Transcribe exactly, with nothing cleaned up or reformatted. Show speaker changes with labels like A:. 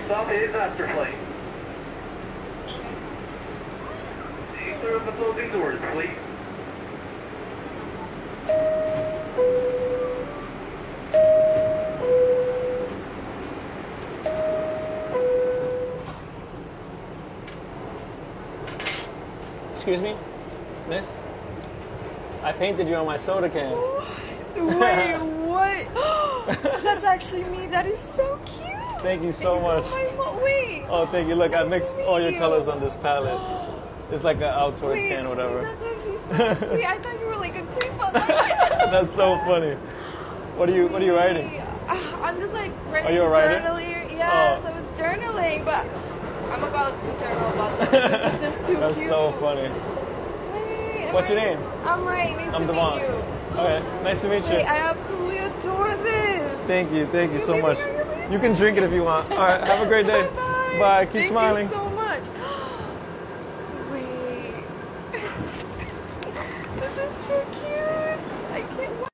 A: stop is Astorplane. Stay clear of the closing doors, please.
B: Excuse me, miss? I painted you on my soda can.
C: Wait, what? That's actually me. That is so cute.
B: Thank you so much.
C: Oh, wait.
B: Oh, thank you. Look,
C: Nice
B: I mixed
C: to meet
B: all your
C: you.
B: colors on this palette. It's like an outsourced
C: Wait,
B: can or whatever.
C: That's actually so sweet. I thought you were like a creep on like
B: That's so funny. What are you What are you writing?
C: Uh, I'm just like writing
B: Are you a writer?
C: journaling. Yes,
B: Oh.
C: I was journaling, but I'm about to journal about this. It's just too
B: That's
C: cute.
B: so funny.
C: Wait, am
B: What's your
C: I-
B: name?
C: I'm Ray. Nice
B: I'm
C: to
B: Devon.
C: meet you.
B: Okay, nice to meet you.
C: Wait, I absolutely adore this.
B: Thank you, thank you
C: You're
B: so
C: leaving
B: much.
C: or you're leaving?
B: You can drink it if you want. All right, have a great day.
C: Bye-bye.
B: Bye. Keep
C: Thank
B: smiling.
C: you so much. Wait. This is too cute.